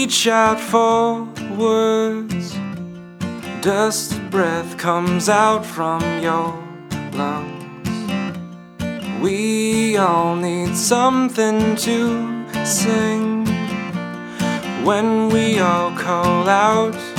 reach out for words. Dusted breath comes out from your lungs. We all need something to sing when we all call out